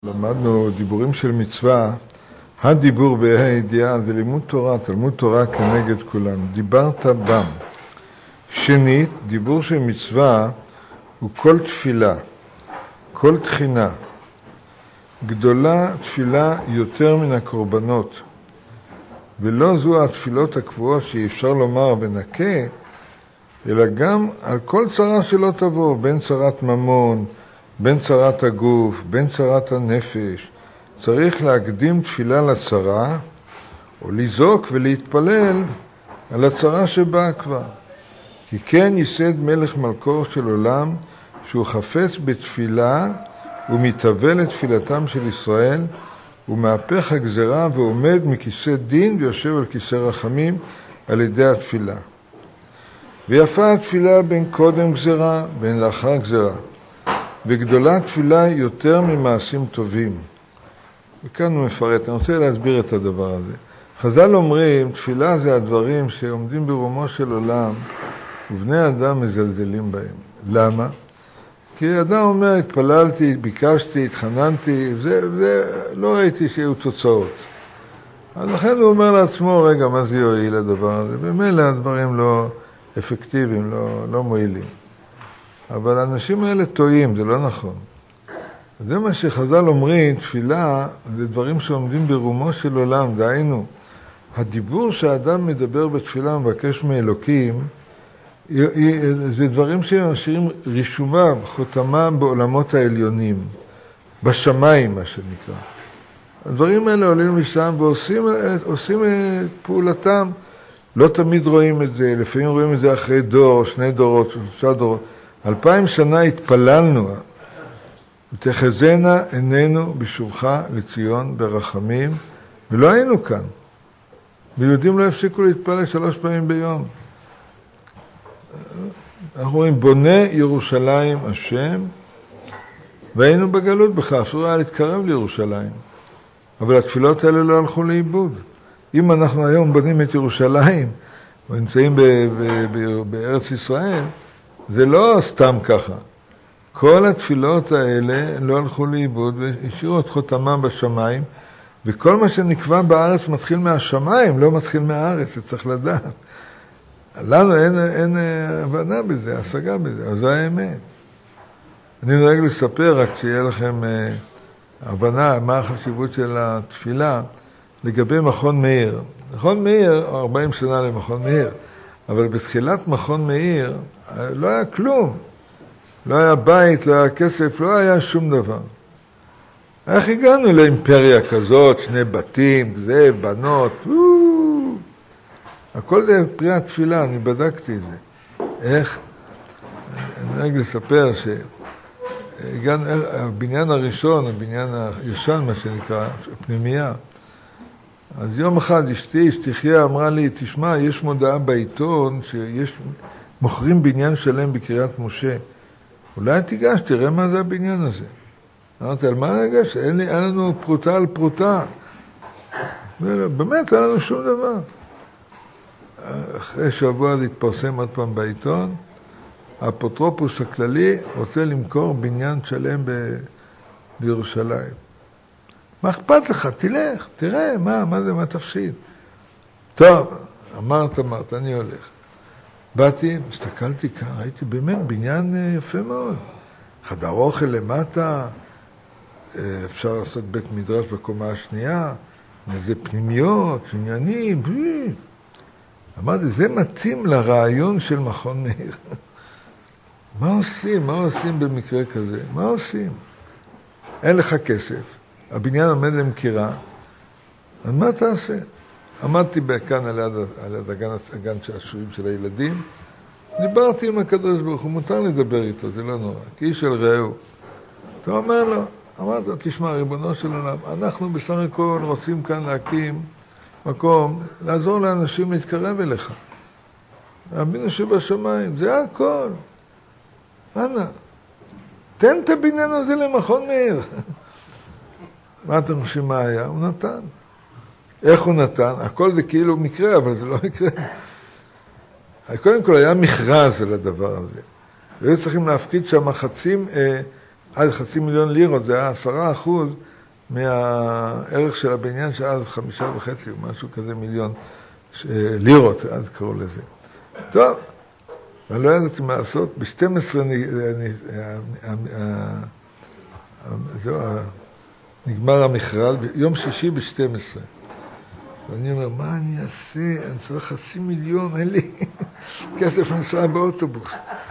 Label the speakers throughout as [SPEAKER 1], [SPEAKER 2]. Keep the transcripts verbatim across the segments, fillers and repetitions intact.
[SPEAKER 1] למדנו דיבורים של מצווה. הדיבור בה"א הידיעה זה לימוד תורה, תלמוד תורה כנגד כולם. דיברת בם. שנית, דיבור של מצווה הוא כל תפילה, כל תחינה. גדולה תפילה יותר מן הקורבנות. ולא זו התפילות הקבועות שאי אפשר לומר בנקה, אלא גם על כל צרה שלא תבוא, בין צרת ממון, בין צרת הגוף, בין צרת הנפש. צריך להקדים תפילה לצרה, או לזעוק ולהתפלל על הצרה שבאה כבר. כי כן ייסד מלך מלכו של עולם, שהוא חפץ בתפילה, ומתהווה לתפילתם של ישראל, ומהפך הגזרה ועומד מכיסא דין ויושב על כיסא רחמים על ידי התפילה. ויפה התפילה בין קודם גזרה, בין לאחר גזרה. וגדולה תפילה יותר ממעשים טובים. וכאן הוא מפרט, אני רוצה להסביר את הדבר הזה. חז"ל אומרים, תפילה זה הדברים שעומדים ברומו של עולם, ובני אדם מזלזלים בהם. למה? כי אדם אומר, התפללתי, ביקשתי, התחננתי, זה, זה, לא ראיתי שיהיו תוצאות. אז לכן הוא אומר לעצמו, רגע, מה זה יועיל הדבר הזה? במילא הדברים לא אפקטיביים, לא, לא מועילים. אבל האנשים האלה טועים, זה לא נכון. זה מה שחז"ל אומרים, תפילה זה דברים שעומדים ברומו של עולם, דהיינו. הדיבור שהאדם מדבר בתפילה, מבקש מאלוקים, זה דברים שמשאירים רישומם, חותמם בעולמות העליונים, בשמיים מה שנקרא. הדברים האלה עולים משם ועושים עושים את פעולתם. לא תמיד רואים את זה, לפעמים רואים את זה אחרי דור, שני דורות, שלושה דורות. אלפיים שנה התפללנו, ותחזינה עינינו בשובך לציון ברחמים, ולא היינו כאן. ויהודים לא הפסיקו להתפלל שלוש פעמים ביום. אנחנו רואים, בונה ירושלים השם, והיינו בגלות בכך, אסור היה להתקרב לירושלים. אבל התפילות האלה לא הלכו לאיבוד. אם אנחנו היום בונים את ירושלים, ונמצאים ב- ב- ב- בארץ ישראל, זה לא סתם ככה. כל התפילות האלה לא הלכו לאיבוד, והשאירו את חותמם בשמיים, וכל מה שנקבע בארץ מתחיל מהשמיים, לא מתחיל מהארץ, זה צריך לדעת. לנו אין, אין הבנה בזה, השגה בזה, אז זה האמת. אני נוהג לספר, רק שיהיה לכם אה, הבנה מה החשיבות של התפילה, לגבי מכון מאיר. מכון מאיר, ארבעים שנה למכון מאיר, אבל בתחילת מכון מאיר לא היה כלום. לא היה בית, לא היה כסף, לא היה שום דבר. איך הגענו לאימפריה כזאת, שני בתים, זה, בנות, וואו. הכל זה פרי התפילה, אני בדקתי את זה. איך? אני נוהג לספר שהגענו, הבניין הראשון, הבניין הישן, מה שנקרא, הפנימייה, אז יום אחד אשתי, אשתיחיה, אמרה לי, תשמע, יש מודעה בעיתון שיש, מוכרים בניין שלם בקריית משה. אולי תיגש, תראה מה זה הבניין הזה. אמרתי, על מה נגש? אין לי, אין לנו פרוטה על פרוטה. באמת, אין לנו שום דבר. אחרי שבוע להתפרסם עוד פעם בעיתון, האפוטרופוס הכללי רוצה למכור בניין שלם ב... בירושלים. מה אכפת לך? תלך, תראה, מה, מה זה, מה תפסיד? טוב, אמרת, אמרת, אני הולך. באתי, הסתכלתי כאן, ראיתי באמת בניין יפה מאוד. חדר אוכל למטה, אפשר לעשות בית מדרש בקומה השנייה, זה פנימיות, עניינים, אמרתי, זה מתאים לרעיון של מכון מאיר. מה עושים? מה עושים במקרה כזה? מה עושים? אין לך כסף, הבניין עומד למכירה, אז מה תעשה? עמדתי כאן על יד, על יד הגן, הגן שעשועים של הילדים, דיברתי עם הקדוש ברוך הוא, מותר לדבר איתו, זה לא נורא, כי איש של רעהו. אתה אומר לו, אמרת, תשמע, ריבונו של עולם, אנחנו בסך הכל רוצים כאן להקים מקום, לעזור לאנשים להתקרב אליך. אבינו שבשמיים, זה הכל. אנא, תן את הבניין הזה למכון מאיר. מה אתם חושבים מה היה? הוא נתן. איך הוא נתן? הכל זה כאילו מקרה, אבל זה לא מקרה. קודם כל היה מכרז על הדבר הזה. והיו צריכים להפקיד שם חצים, אה, עד חצי מיליון לירות, זה היה עשרה אחוז מהערך של הבניין שאז חמישה וחצי, משהו כזה מיליון לירות, אז קראו לזה. טוב, אני לא ידעתי מה לעשות, ב-שתים עשרה נגמר המכרז, יום שישי ב-שתים עשרה. ואני אומר, מה אני אעשה? אני צריך חצי מיליון, אין לי כסף לנסוע באוטובוס.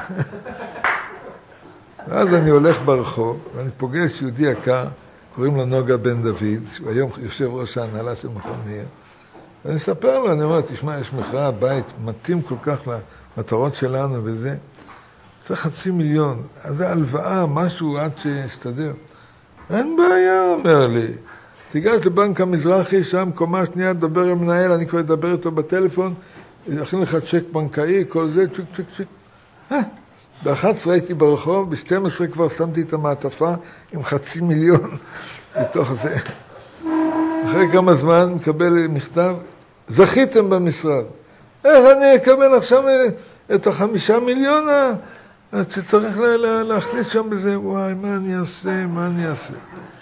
[SPEAKER 1] ואז אני הולך ברחוב, ואני פוגש יהודי יקר, קוראים לו נוגה בן דוד, שהוא היום יושב ראש ההנהלה של מכון מאיר. ואני אספר לו, אני אומר, תשמע, יש מכרז, בית מתאים כל כך למטרות שלנו וזה. צריך חצי מיליון, אז זה הלוואה, משהו עד שיסתדר. אין בעיה, אומר לי. תיגש לבנק המזרחי, שם קומה שנייה, תדבר עם מנהל, אני כבר אדבר איתו בטלפון, יכין לך צ'ק בנקאי, כל זה, צ'ק, צ'ק, צ'ק. ב-אחת עשרה הייתי ברחוב, ב-שתים עשרה כבר שמתי את המעטפה עם חצי מיליון בתוך זה. אחרי כמה זמן מקבל מכתב, זכיתם במשרד. איך אני אקבל עכשיו את החמישה מיליון? אז צריך להכניס שם בזה, וואי, מה אני אעשה, מה אני אעשה?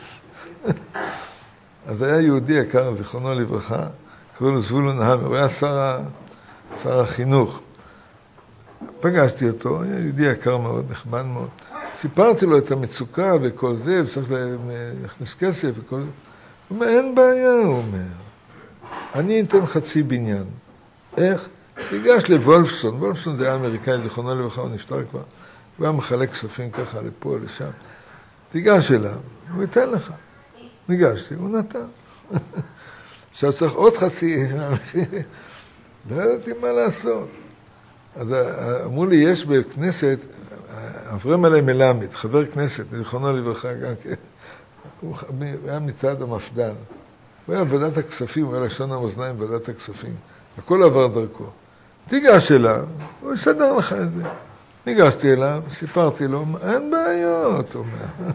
[SPEAKER 1] אז היה יהודי יקר, זיכרונו לברכה, קראו לו זבולון המר, הוא היה שר, שר החינוך. פגשתי אותו, היה יהודי יקר מאוד, נחמד מאוד. סיפרתי לו את המצוקה וכל זה, וצריך להכניס כסף וכל זה. הוא אומר, אין בעיה, הוא אומר. אני אתן חצי בניין. איך? תיגש לוולפסון, וולפסון זה היה אמריקאי, זיכרונו לברכה, הוא נפטר כבר. הוא היה מחלק כספים ככה לפה, לשם. תיגש אליו, הוא ייתן לך. ניגשתי, הוא נתן. עכשיו צריך עוד חצי, לא ידעתי מה לעשות. אז אמרו לי, יש בכנסת, אברהם עלי מלמד, חבר כנסת, זיכרונו לברכה גם כן, הוא היה מצד המפד"ל. הוא היה בוועדת הכספים, הוא היה לשון המאזניים בוועדת הכספים. הכל עבר דרכו. תיגש אליו, הוא יסדר לך את זה. ניגשתי אליו, סיפרתי לו, אין בעיות, הוא אומר.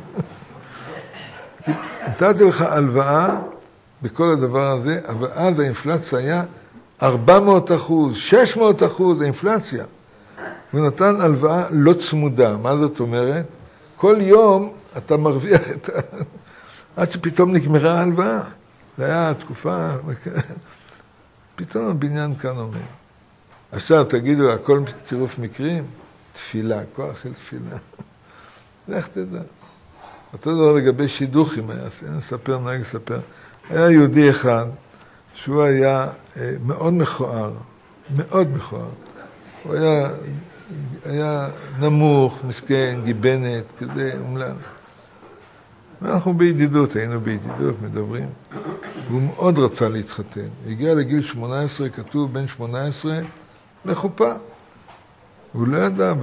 [SPEAKER 1] נתתי לך הלוואה בכל הדבר הזה, אבל אז האינפלציה היה ארבע מאות אחוז, שש מאות אחוז, האינפלציה. הוא נתן הלוואה לא צמודה. מה זאת אומרת? כל יום אתה מרוויח את ה... עד שפתאום נגמרה ההלוואה. זה היה תקופה... פתאום הבניין כאן אומר. עכשיו תגידו, הכל צירוף מקרים? תפילה, כוח של תפילה. לך תדע. אותו דבר לגבי שידוכים היה, אני אספר, נהג לספר. היה יהודי אחד שהוא היה מאוד מכוער, מאוד מכוער. הוא היה, היה נמוך, מסכן, גיבנת, כזה אומלל. ואנחנו בידידות, היינו בידידות, מדברים. והוא מאוד רצה להתחתן. הגיע לגיל שמונה עשרה, כתוב בין שמונה עשרה לחופה. הוא לא ידע,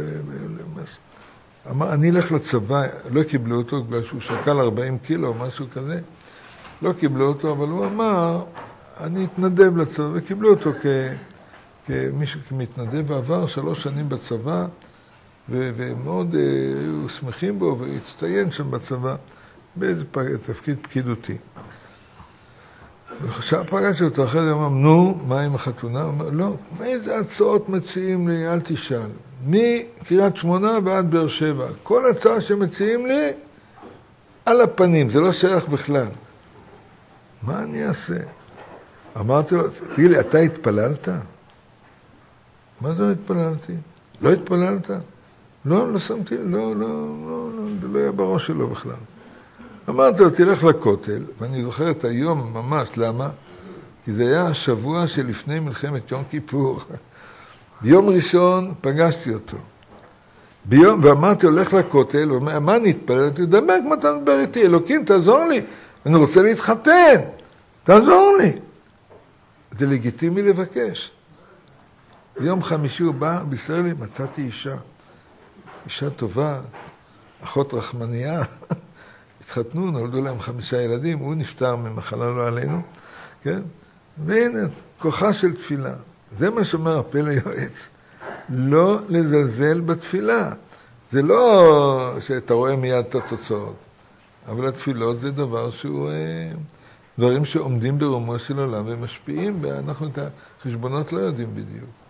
[SPEAKER 1] אמר, אני אלך לצבא, לא קיבלו אותו, בגלל שהוא שקל ארבעים קילו או משהו כזה. לא קיבלו אותו, אבל הוא אמר, אני אתנדב לצבא, וקיבלו אותו כ... כמישהו כמתנדב, ועבר שלוש שנים בצבא, ו... ומאוד היו שמחים בו, והצטיין שם בצבא, באיזה תפקיד פקידותי. עכשיו פגשתי אותו, אחרי זה אמר, נו, מה עם החתונה? הוא אומר, לא, איזה הצעות מציעים לי, אל תשאל. מקריית שמונה ועד באר שבע. כל הצעה שמציעים לי, על הפנים, זה לא שייך בכלל. מה אני אעשה? אמרתי לו, תגיד לי, אתה התפללת? מה זה לא התפללתי? לא התפללת? לא, לא שמתי, לא, לא, לא, לא, זה לא היה בראש שלו בכלל. אמרתי לו, תלך לכותל, ואני זוכר את היום ממש, למה? כי זה היה השבוע שלפני מלחמת יום כיפור. ביום ראשון פגשתי אותו. ביום, ואמרתי, הולך לכותל, הוא אומר, מה אני אתפלל? אתה יודע, מה אתה מדבר איתי? אלוקים, תעזור לי. אני רוצה להתחתן. תעזור לי. זה לגיטימי לבקש. ביום חמישי הוא בא, בישראל לי, מצאתי אישה. אישה טובה, אחות רחמניה. התחתנו, נולדו להם חמישה ילדים, הוא נפטר ממחלה לא עלינו, כן? והנה, כוחה של תפילה. זה מה שאומר הפלא יועץ. לא לזלזל בתפילה. זה לא שאתה רואה מיד את התוצאות. אבל התפילות זה דבר שהוא, דברים שעומדים ברומו של עולם ומשפיעים, ואנחנו את החשבונות לא יודעים בדיוק.